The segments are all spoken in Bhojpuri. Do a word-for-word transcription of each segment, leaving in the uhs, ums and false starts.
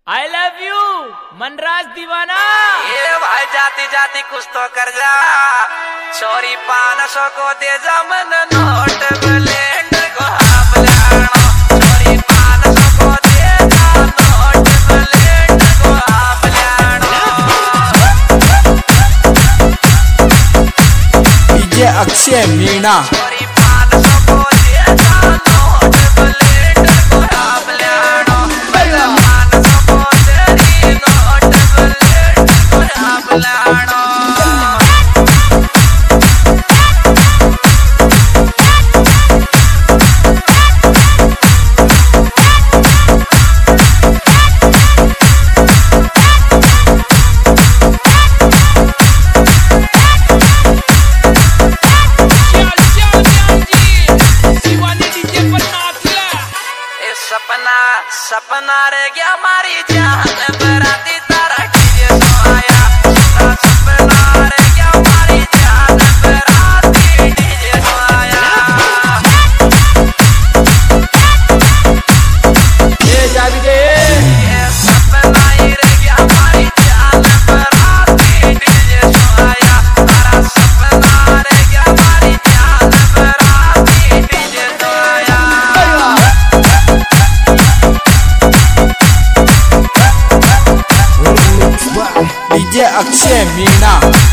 आई लव यू मनराज दीवाना। ये भाई जाती जाती कुछ तो कर जा, छोरी पान सौ को दे जा मन नोट ब्लेंड को हाफ लानो। छोरी पान सौ को दे जा नोट ब्लेंड को हाफ लानो। डीजे अक्षय मीणा। छोरी पान सौ को दे जा नोट ब्लेंड को हाफ लानो। पान सौ को तेरी नोट ब्लेंड को हाफ लानो। सपना सपना रे गया हमारी जान बराती तारा डीजे सोया। सपना रे गया हमारी जान बराती डीजे सोया। ये जाबी दे ये सपना ही रे गया हमारी जान बराती डीजे सोया। तारा सपना रे गया हमारी जान बराती डीजे सोया। डीजे अक्षय मीणा।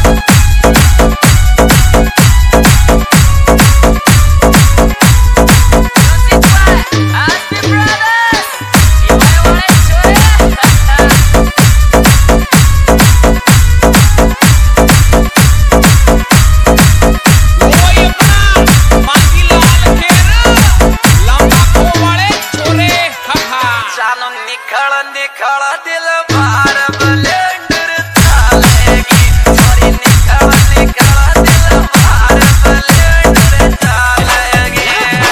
निखळ निखळ दिल बार ब्लेंडर चालेगी। छोरी निखळ निखळ दिल बार ब्लेंडर चालेगी।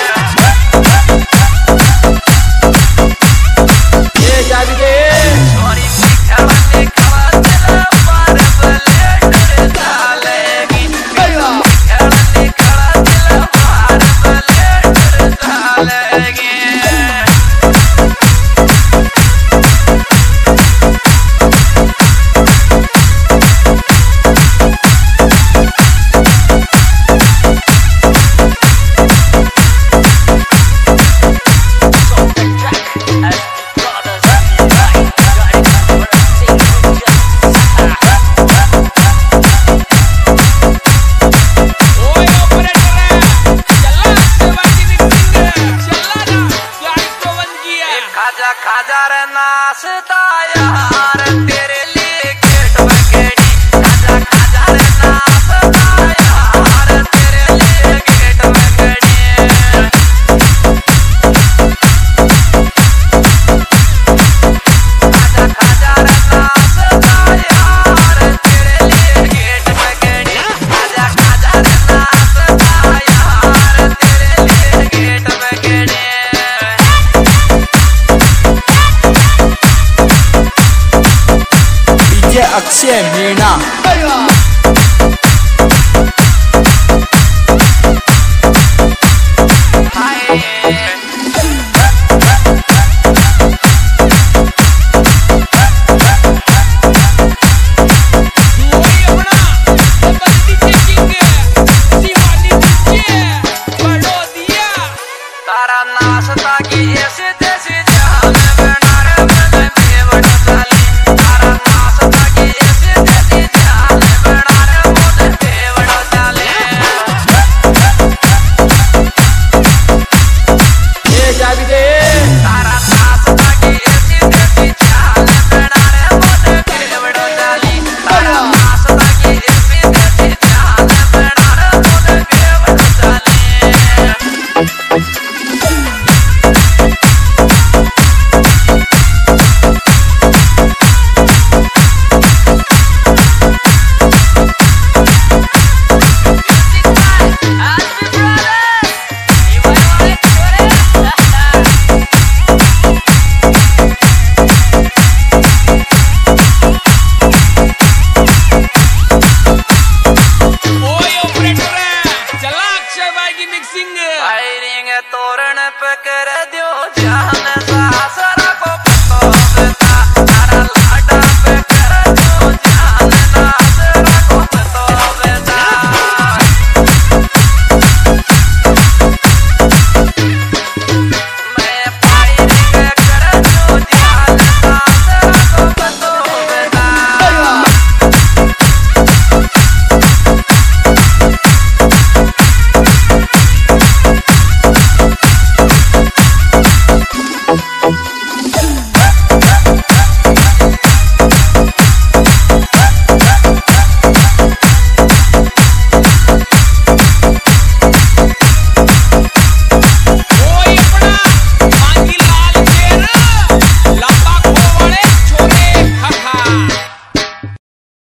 ये जाबी दे छोरी निखळ निखळ दिल बार ब्लेंडर चालेगी। निखळ निखळ दिल बार ब्लेंडर चालेगी। खाजा खाजा रे नाचता यार तेरे लिए गेट बकेड़ी। खाजा खाजा रे नाचता यार तेरे लिए गेट बकेड़ी। खाजा खाजा रे नाचता यार तेरे लिए गेट बकेड़ी। खाजा खाजा रे नाचता यार तेरे लिए गेट बकेड़ी। डीजे अक्षय मीणा।